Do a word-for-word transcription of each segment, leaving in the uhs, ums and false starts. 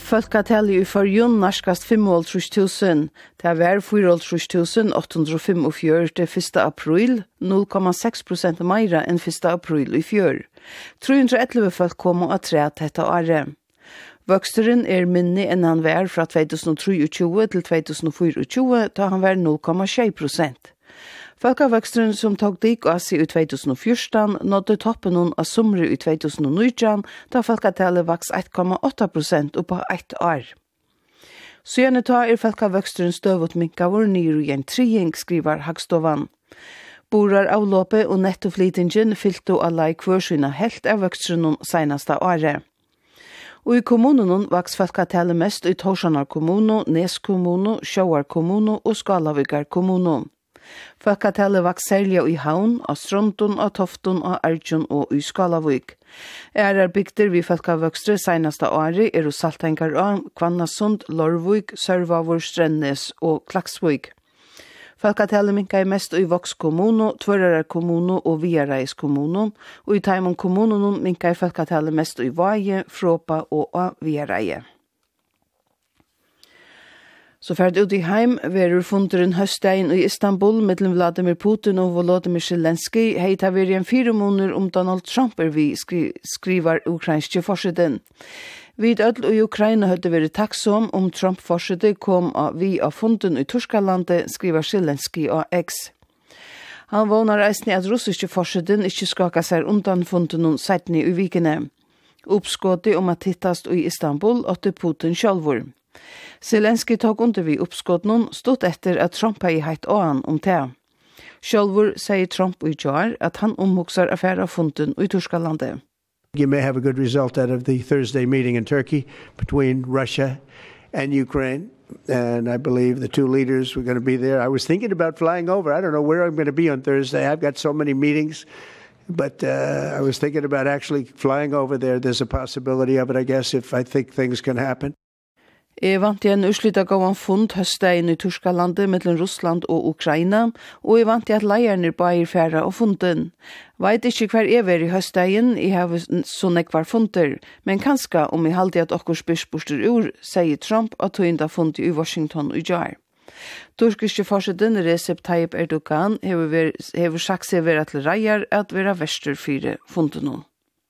Folketallet i Førjun narskast femoghalvtreds tusen. Det var fireoghalvtreds tusen åtte hundre og femogfjøruti første april, null komma seks prosent meira enn første april i fjør. tre hundre og elleve folk kom og træt dette året. Vøksteren er minne enn han var fra to tusen og tjuetre til to tusen og tjuefire, da han var null komma sju prosent. Folkevøksteren som tog dik av seg i to tusen og fjorten nådde toppen av sommer i to tusen og nitton, da folketallet vaks ett komma åtta prosent oppå ett år. Så gjerne ta er folkevøksteren støvot minkavur nyr i en triing, skriver Hagstovan. Borar avlåpe og nettoflytingen fyllto alla i kvørsina helt av vøksteren senaste året. Og i kommunen vaks folketallet mest i Torsanar kommuno, Nes kommuno, Sjóar kommuno og Skalavíkar kommuno. Folketallet vaks særlig i Havn, av Stronton, av Tofton, av Arjun og i Skalavík. Ærar bygder vi folkevøkstre senaste året er hos Saltengar av Kvannasund, Lorvík, Sørvavur, Strennes og Klaksvík. Folketallet minka mest i Voks kommuno, Tvørarar kommuno og Viareis kommuno, og i Taimon kommuno minka folketallet mest i Vaje, Fropa og av Viareie. Så færd ut i heim, verur funderen høstdagen i Istanbul mellom Vladimir Putin og Volodymyr Zelensky, heit har vært en fire måneder om Donald Trump er vi, skri, skriver ukrainske forsiden. Vid ødel i Ukraina hadde vært takksom om Trump-forsiden kom av vi av funden i Torskalandet, skriver Zelensky av X. Han vånar eisne at russiske forsiden ikke skaka seg undan funden og seitne i vikene. Uppskådet om at hittast i Istanbul åtte Putin sjálvur. Zelensky tog under vi uppskådnon stått etter at Trump har heit åan om det. Sjálvur sier Trump i jar at han omhugsar affæra funden i Torskalandet. You may have a good result out of the Thursday meeting in Turkey between Russia and Ukraine. And I believe the two leaders were going to be there. I was thinking about flying over. I don't know where I'm going to be on Thursday. I've got so many meetings. But uh, I was thinking about actually flying over there. There's a possibility of it, I guess, if I think things can happen. Jeg vant igjen uslita gavan fund høstdagen i Torskalandet mellom Russland og Ukraina, og jeg vant igjen at leierne bare færa og funden. Veit ikke hver jeg var i høstdagen, jeg har så nekvar funder, men kanskje om jeg halde at okkur spyrsborster ur, sier Trump at tøynda fundi i Washington i jar. Turkiske forsiden Recep Tayyip Erdogan hever sagt seg vera til reier at vera verster fire fundenon.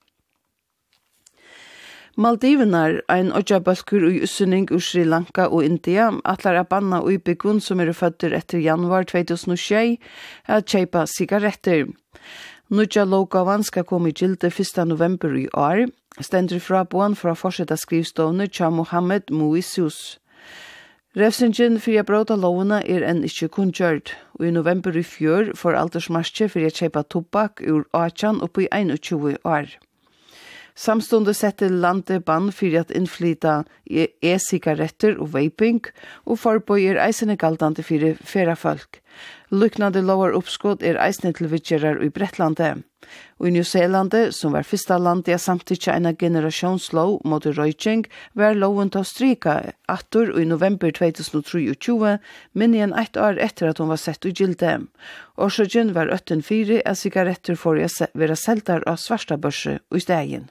Maldivenar, ein odjabalkur i ussynning ur Sri Lanka og India, atlar a banna ui byggun som er fødder etter januar to tusen og tjei, at kjeipa sigaretter. Nudja lokavan skal komme i gilde første november i år, stendur fra boan fra forsetta skrivstovne Tja Mohammed Muisius. Refsingen fyrir bråda lovene er enn ikkje kunngjørt, og i november i fjør får aldersmarsje fyrir kjeipa tobak ur atjan oppi tjueén år. Samstundet setter landet bann for at innflyta e-sigaretter og vaping, og forbøy er eisene galdande for færa folk. Lyknande lovar oppskått er eisene til vidgerar i Bretlandet. Og i New Zealand, som var fyrsta landet av samtidig en generationslov mot røyking, var loven til å stryka atter i november to tusen og tjuetre, men igjen ett år etter at hun var sett i gilde. Årsøkjen var åtten fire av sigaretter for å være seltar av svarta børse og i stegen.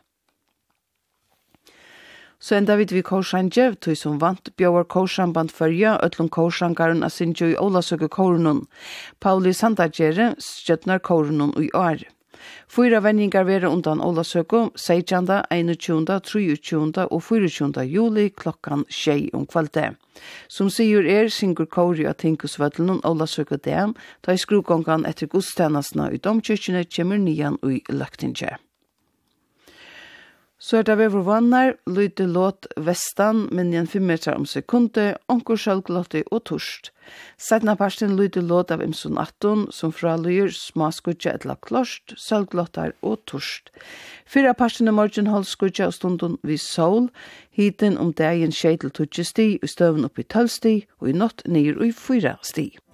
Så enda vid vi korsangjev, tog som vant bjøver korsangband førja, øtlom korsangaren av Sinjo i Olasøke korunon. Pauli Sandagere støtnar korunon i år. Fyra venningar være undan Olasøke, seitjanda, einogtjunda, treogtjunda og fyrtjunda juli klokkan tjei om kvalde. Som sier er, syngur kori av Tinkusvøtlen Olasøke dem, da i skrugongan etter godstjenestene i domkirkene kommer nian i Løktinge. Så er det ved vannar, lyde låt vestan, men igjen fem meter om sekunde, onkur sjølglåte og torst. Seidna parsten lyde låt av imsun atton, som fralyr smaskudja etla klost, sjølglåtar og torst. Fyra parsten i morgen hold skudja og stunden vid sol, hiten om dagen skjei til tutsi sti, i støven oppi tølv sti, og i natt nir og i fyra sti.